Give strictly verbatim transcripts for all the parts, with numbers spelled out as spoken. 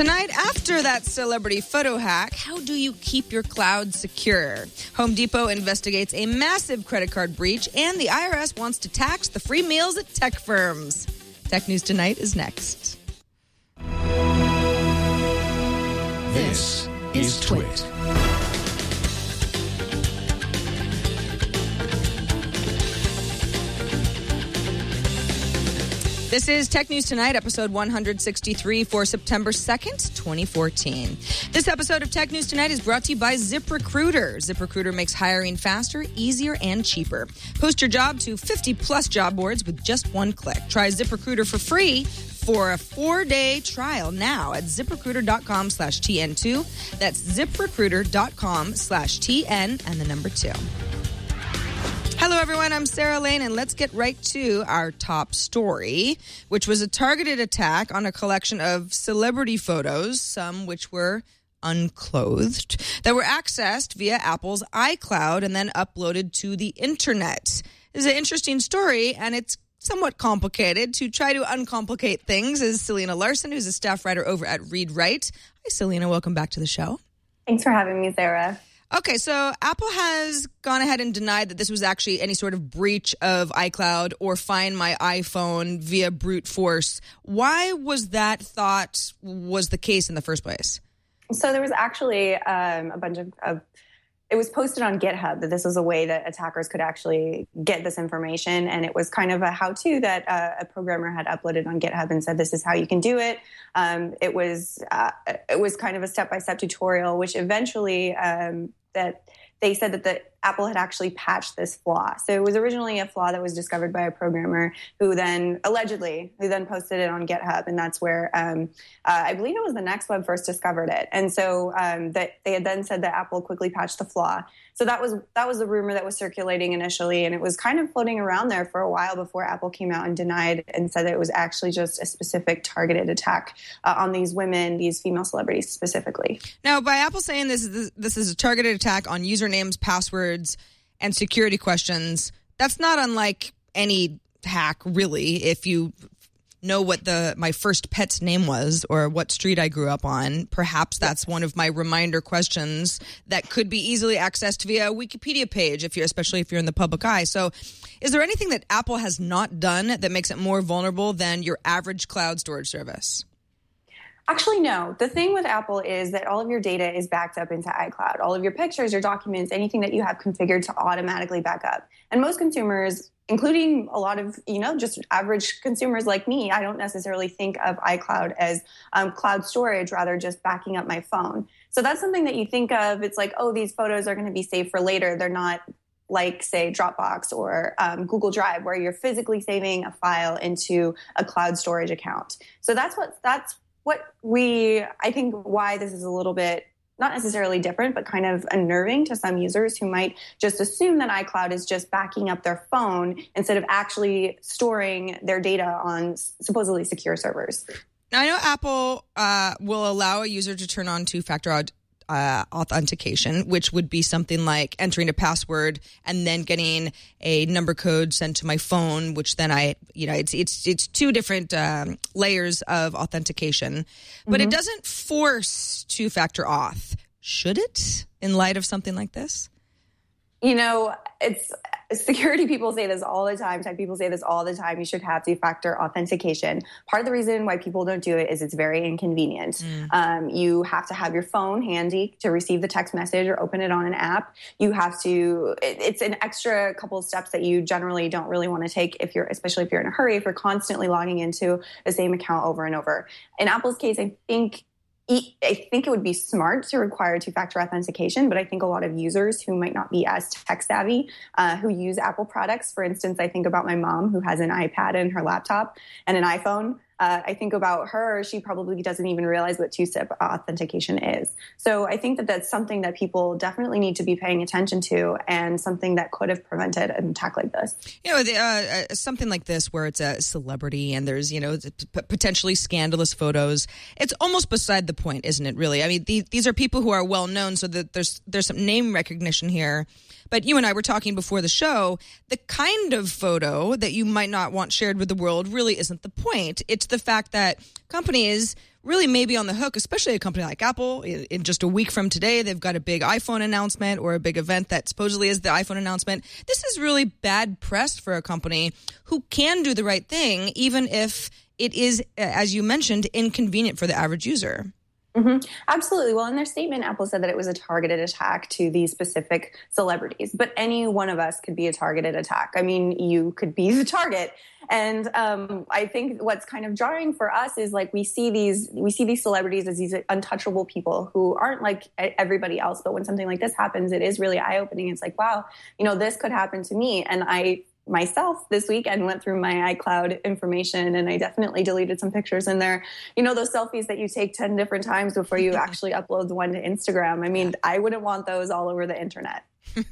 Tonight, after that celebrity photo hack, how do you keep your cloud secure? Home Depot investigates a massive credit card breach, and the I R S wants to tax the free meals at tech firms. Tech News Tonight is next. This is Twit. This is Tech News Tonight, episode one hundred sixty-three for September second, twenty fourteen. This episode of Tech News Tonight is brought to you by ZipRecruiter. ZipRecruiter makes hiring faster, easier, and cheaper. Post your job to fifty plus job boards with just one click. Try ZipRecruiter for free for a four-day trial now at ZipRecruiter.com slash TN2. That's ZipRecruiter.com slash TN and the number two. Hello, everyone. I'm Sarah Lane, and let's get right to our top story, which was a targeted attack on a collection of celebrity photos, some which were unclothed, that were accessed via Apple's iCloud and then uploaded to the internet. This is an interesting story, and it's somewhat complicated. To try to uncomplicate things is Selena Larson, who's a staff writer over at Read Write. Hi, Selena. Welcome back to the show. Thanks for having me, Sarah. Okay, so Apple has gone ahead and denied that this was actually any sort of breach of iCloud or Find My iPhone via brute force. Why was that thought was the case in the first place? So there was actually um, a bunch of, of, it was posted on GitHub that this was a way that attackers could actually get this information. And it was kind of a how-to that uh, a programmer had uploaded on GitHub and said, this is how you can do it. Um, it was uh, it was kind of a step-by-step tutorial, which eventually um, that they said that the Apple had actually patched this flaw. So it was originally a flaw that was discovered by a programmer who then, allegedly, who then posted it on GitHub. And that's where um, uh, I believe it was the Next Web first discovered it. And so um, that they had then said that Apple quickly patched the flaw. So that was that was the rumor that was circulating initially. And it was kind of floating around there for a while before Apple came out and denied and said that it was actually just a specific targeted attack uh, on these women, these female celebrities specifically. Now, by Apple saying this is this is a targeted attack on usernames, passwords, and security questions, that's not unlike any hack, really. If you know what the my first pet's name was or what street I grew up on, perhaps that's one of my reminder questions that could be easily accessed via a Wikipedia page, if you're especially if you're in the public eye. So is there anything that Apple has not done that makes it more vulnerable than your average cloud storage service? Actually, no. The thing with Apple is that all of your data is backed up into iCloud. All of your pictures, your documents, anything that you have configured to automatically back up. And most consumers, including a lot of, you know, just average consumers like me, I don't necessarily think of iCloud as um, cloud storage, rather just backing up my phone. So that's something that you think of. It's like, oh, these photos are going to be saved for later. They're not like, say, Dropbox or um, Google Drive, where you're physically saving a file into a cloud storage account. So that's what that's What we, I think why this is a little bit, not necessarily different, but kind of unnerving to some users who might just assume that iCloud is just backing up their phone instead of actually storing their data on supposedly secure servers. Now, I know Apple uh, will allow a user to turn on two-factor Uh, authentication, which would be something like entering a password and then getting a number code sent to my phone, which then I, you know, it's it's it's two different um, layers of authentication, but mm-hmm. It doesn't force two-factor auth. Should it, in light of something like this? You know, it's security people say this all the time. Tech people say this all the time. You should have two-factor authentication. Part of the reason why people don't do it is it's very inconvenient. Mm. Um, you have to have your phone handy to receive the text message or open it on an app. You have to, it, it's an extra couple of steps that you generally don't really want to take if you're, especially if you're in a hurry, if you're constantly logging into the same account over and over. In Apple's case, I think I think it would be smart to require two-factor authentication, but I think a lot of users who might not be as tech-savvy, uh, who use Apple products, for instance, I think about my mom who has an iPad in her laptop and an iPhone. Uh, I think about her, she probably doesn't even realize what two-step authentication is. So I think that that's something that people definitely need to be paying attention to and something that could have prevented an attack like this. You know, the, uh, something like this where it's a celebrity and there's, you know, potentially scandalous photos. It's almost beside the point, isn't it, really? I mean, the, these are people who are well known, so that there's there's some name recognition here. But you and I were talking before the show, the kind of photo that you might not want shared with the world really isn't the point. It's the fact that companies really may be on the hook, especially a company like Apple. In, in just a week from today, they've got a big iPhone announcement or a big event that supposedly is the iPhone announcement. This is really bad press for a company who can do the right thing, even if it is, as you mentioned, inconvenient for the average user. Mm-hmm. Absolutely. Well, in their statement, Apple said that it was a targeted attack to these specific celebrities, but any one of us could be a targeted attack. I mean, you could be the target. And um, I think what's kind of jarring for us is like we see these we see these celebrities as these untouchable people who aren't like everybody else. But when something like this happens, it is really eye-opening. It's like, wow, you know, this could happen to me. And I myself this weekend went through my iCloud information and I definitely deleted some pictures in there. You know, those selfies that you take ten different times before you actually upload the one to Instagram. I mean, I wouldn't want those all over the internet.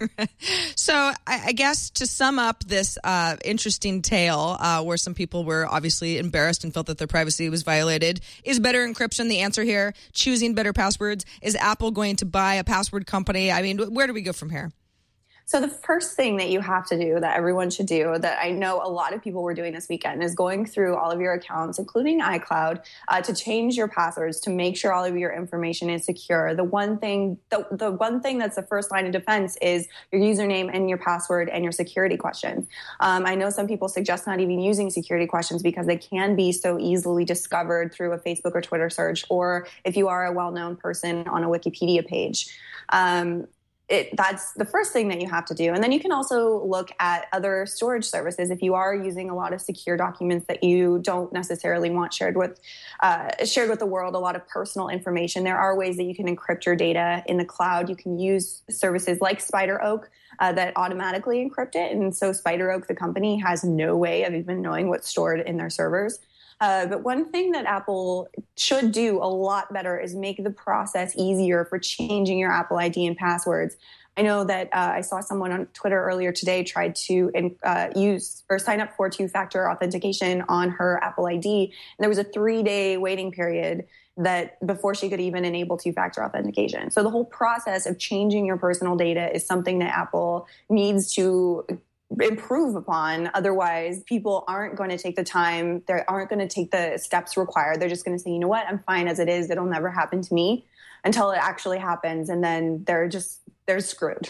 So I, I guess to sum up this uh, interesting tale uh, where some people were obviously embarrassed and felt that their privacy was violated, is better encryption the answer here? Choosing better passwords? Is Apple going to buy a password company? I mean, where do we go from here? So the first thing that you have to do, that everyone should do, that I know a lot of people were doing this weekend, is going through all of your accounts, including iCloud, uh, to change your passwords, to make sure all of your information is secure. The one thing, the, the one thing that's the first line of defense is your username and your password and your security questions. Um, I know some people suggest not even using security questions because they can be so easily discovered through a Facebook or Twitter search, or if you are a well-known person on a Wikipedia page. Um, It, that's the first thing that you have to do. And then you can also look at other storage services. If you are using a lot of secure documents that you don't necessarily want shared with uh, shared with the world, a lot of personal information, there are ways that you can encrypt your data in the cloud. You can use services like SpiderOak uh, that automatically encrypt it. And so SpiderOak, the company, has no way of even knowing what's stored in their servers. Uh, but one thing that Apple should do a lot better is make the process easier for changing your Apple I D and passwords. I know that uh, I saw someone on Twitter earlier today tried to uh, use or sign up for two-factor authentication on her Apple I D, and there was a three-day waiting period that before she could even enable two-factor authentication. So the whole process of changing your personal data is something that Apple needs to improve upon. Otherwise, people aren't going to take the time. They aren't going to take the steps required. They're just going to say, you know what, I'm fine as it is. It'll never happen to me, until it actually happens. And then they're just, they're screwed.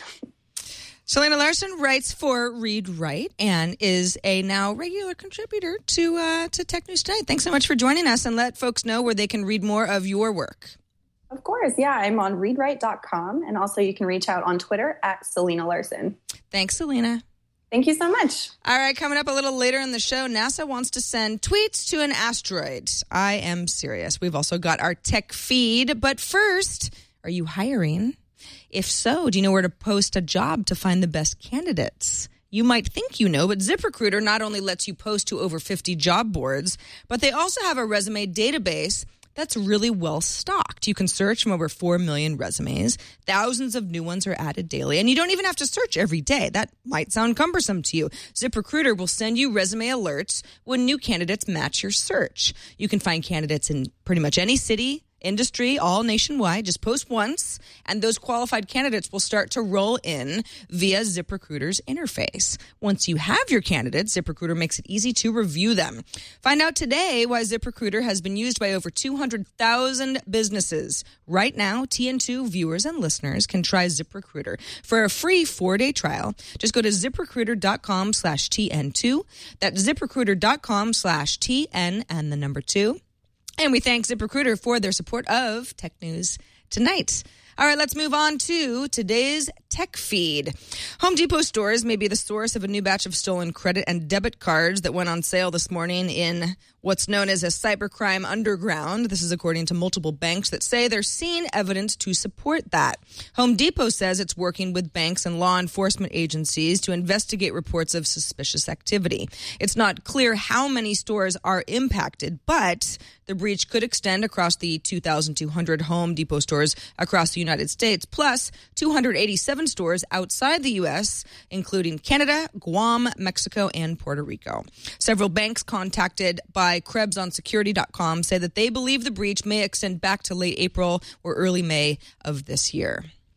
Selena Larson writes for Read Write and is a now regular contributor to uh, to Tech News Tonight. Thanks so much for joining us, and let folks know where they can read more of your work. Of course. Yeah, I'm on read write dot com. And also you can reach out on Twitter at Selena Larson. Thanks, Selena. Thank you so much. All right, coming up a little later in the show, NASA wants to send tweets to an asteroid. I am serious. We've also got our tech feed. But first, are you hiring? If so, do you know where to post a job to find the best candidates? You might think you know, but ZipRecruiter not only lets you post to over fifty job boards, but they also have a resume database that's really well stocked. You can search from over four million resumes. Thousands of new ones are added daily. And you don't even have to search every day. That might sound cumbersome to you. ZipRecruiter will send you resume alerts when new candidates match your search. You can find candidates in pretty much any city, industry, all nationwide. Just post once, and those qualified candidates will start to roll in via ZipRecruiter's interface. Once you have your candidates, ZipRecruiter makes it easy to review them. Find out today why ZipRecruiter has been used by over two hundred thousand businesses. Right now, T N two viewers and listeners can try ZipRecruiter for a free four-day trial. Just go to ZipRecruiter.com slash TN2. That's ZipRecruiter.com slash TN and the number two. And we thank ZipRecruiter for their support of Tech News Tonight. All right, let's move on to today's tech feed. Home Depot stores may be the source of a new batch of stolen credit and debit cards that went on sale this morning in what's known as a cybercrime underground. This is according to multiple banks that say they're seeing evidence to support that. Home Depot says it's working with banks and law enforcement agencies to investigate reports of suspicious activity. It's not clear how many stores are impacted, but the breach could extend across the two thousand two hundred Home Depot stores across the United States, plus two hundred eighty-seven stores outside the U S, including Canada, Guam, Mexico, and Puerto Rico. Several banks contacted by Krebs on security dot com say that they believe the breach may extend back to late April or early May of this year.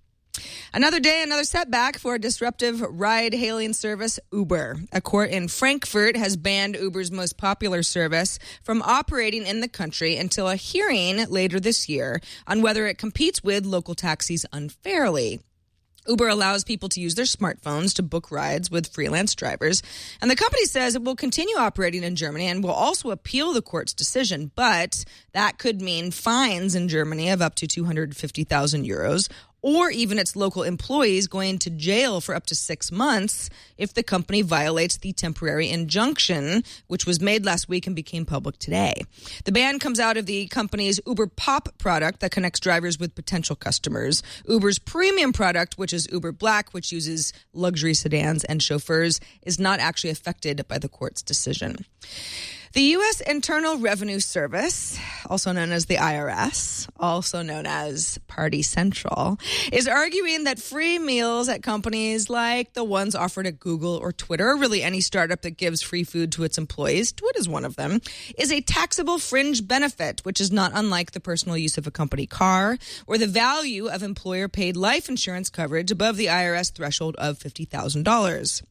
Another day, another setback for disruptive ride-hailing service Uber. A court in Frankfurt has banned Uber's most popular service from operating in the country until a hearing later this year on whether it competes with local taxis unfairly. Uber allows people to use their smartphones to book rides with freelance drivers, and the company says it will continue operating in Germany and will also appeal the court's decision, but that could mean fines in Germany of up to two hundred fifty thousand euros, or even its local employees going to jail for up to six months if the company violates the temporary injunction, which was made last week and became public today. The ban comes out of the company's Uber Pop product that connects drivers with potential customers. Uber's premium product, which is Uber Black, which uses luxury sedans and chauffeurs, is not actually affected by the court's decision. The U S Internal Revenue Service, also known as the I R S, also known as Party Central, is arguing that free meals at companies like the ones offered at Google or Twitter, or really any startup that gives free food to its employees, Twitter is one of them, is a taxable fringe benefit, which is not unlike the personal use of a company car or the value of employer-paid life insurance coverage above the I R S threshold of fifty thousand dollars.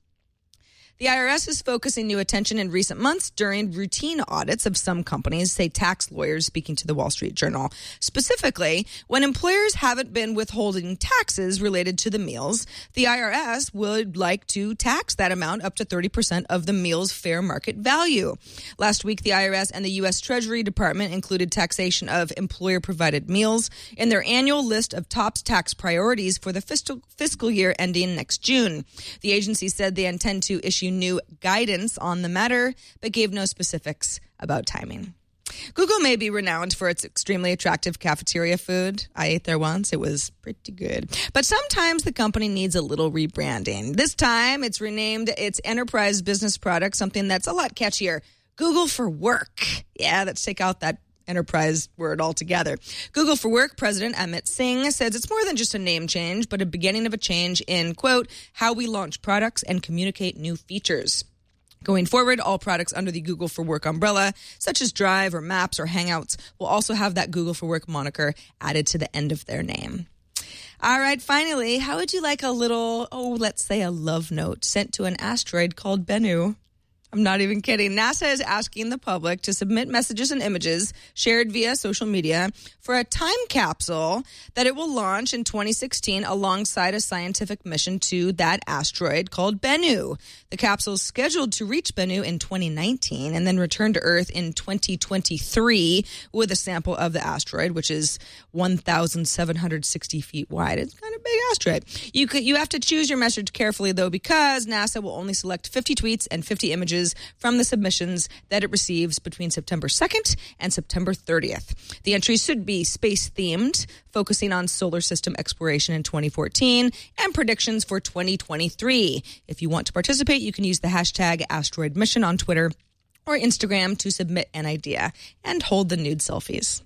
The I R S is focusing new attention in recent months during routine audits of some companies, say tax lawyers speaking to the Wall Street Journal. Specifically, when employers haven't been withholding taxes related to the meals, the I R S would like to tax that amount up to thirty percent of the meal's fair market value. Last week, the I R S and the U S Treasury Department included taxation of employer-provided meals in their annual list of top tax priorities for the fiscal fiscal year ending next June. The agency said they intend to issue new guidance on the matter, but gave no specifics about timing. Google may be renowned for its extremely attractive cafeteria food. I ate there once. It was pretty good. But sometimes the company needs a little rebranding. This time, it's renamed its enterprise business product, something that's a lot catchier. Google for Work. Yeah, let's take out that enterprise word altogether. Google for Work President Amit Singh says it's more than just a name change, but a beginning of a change in, quote, how we launch products and communicate new features. Going forward, all products under the Google for Work umbrella, such as Drive or Maps or Hangouts, will also have that Google for Work moniker added to the end of their name. All right, finally, how would you like a little, oh, let's say a love note sent to an asteroid called Bennu? I'm not even kidding. NASA is asking the public to submit messages and images shared via social media for a time capsule that it will launch in twenty sixteen alongside a scientific mission to that asteroid called Bennu. The capsule is scheduled to reach Bennu in twenty nineteen and then return to Earth in twenty twenty-three with a sample of the asteroid, which is one thousand seven hundred sixty feet wide. It's kind of a big asteroid. You could, you have to choose your message carefully, though, because NASA will only select fifty tweets and fifty images from the submissions that it receives between September second and September thirtieth. The entries should be space-themed, focusing on solar system exploration in twenty fourteen and predictions for twenty twenty-three. If you want to participate, you can use the hashtag asteroid mission on Twitter or Instagram to submit an idea and hold the nude selfies.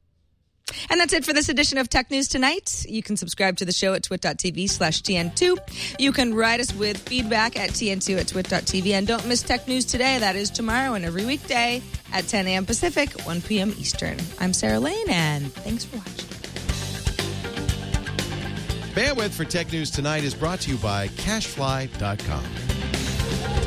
And that's it for this edition of Tech News Tonight. You can subscribe to the show at twit.tv slash TN2. You can write us with feedback at T N two at twit.tv. And don't miss Tech News Today. That is tomorrow and every weekday at ten a.m. Pacific, one p.m. Eastern. I'm Sarah Lane, and thanks for watching. Bandwidth for Tech News Tonight is brought to you by Cashfly dot com.